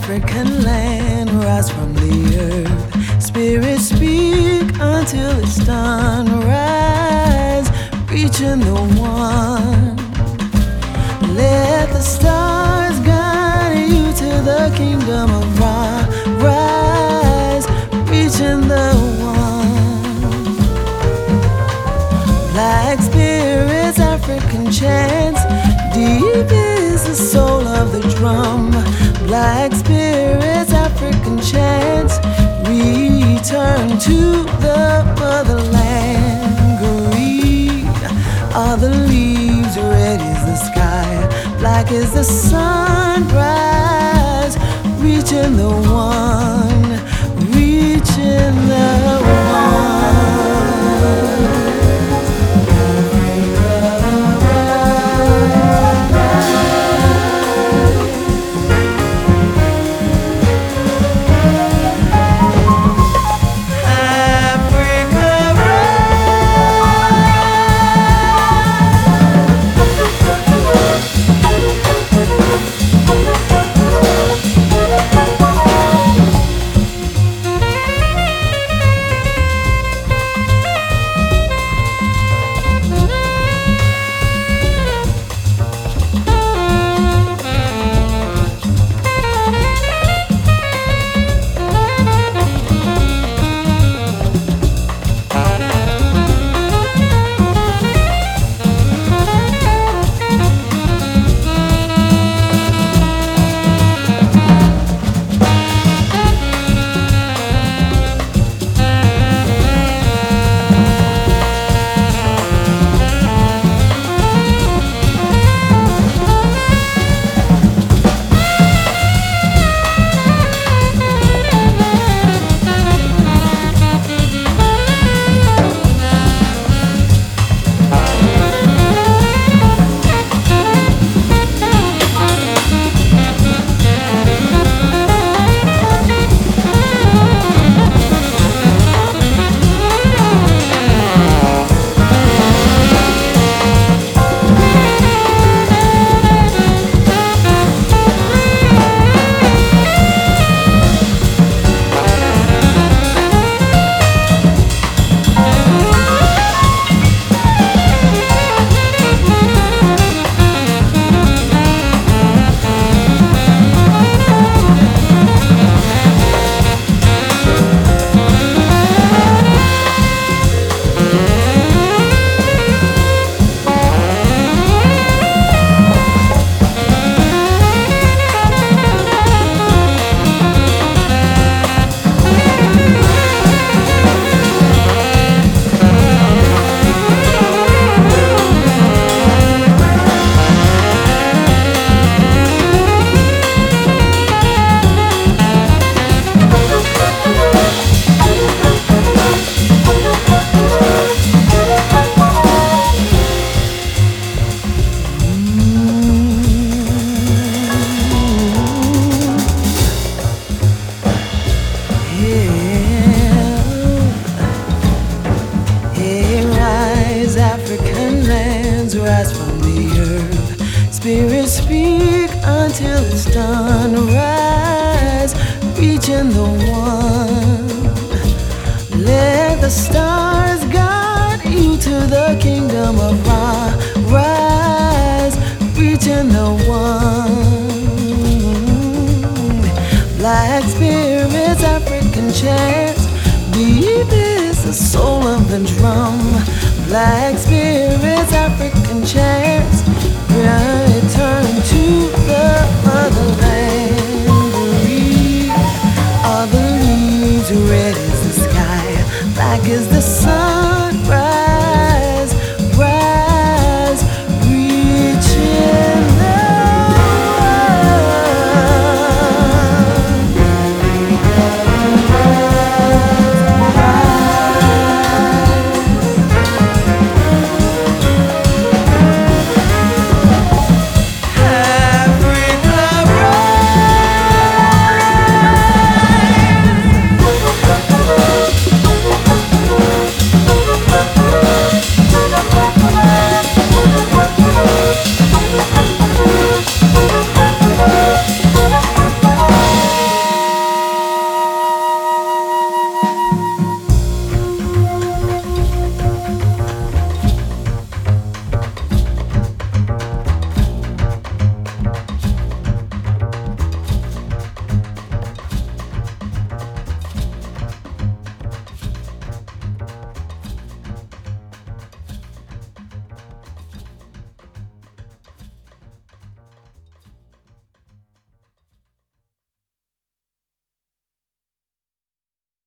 African land, rise from the earth. Spirit speak until it's done. Rise, reaching the one. Let the stars guide you to the kingdom of Ra. Rise, reaching the one. Black spirits, African chants. Deep is the soul of the drum. Black spirits, African chants. Return to the motherland. Green are the leaves, red is the sky, black is the sunrise. Reaching the one, reaching the one. African lands, rise from the earth. Spirit speak until it's done. Rise, reaching the one. Let the stars guide you to the kingdom of Ra. Rise, reaching the one. Black spirits, African chants. Deep is the soul of the drum. Black spirits, African chants. Return to the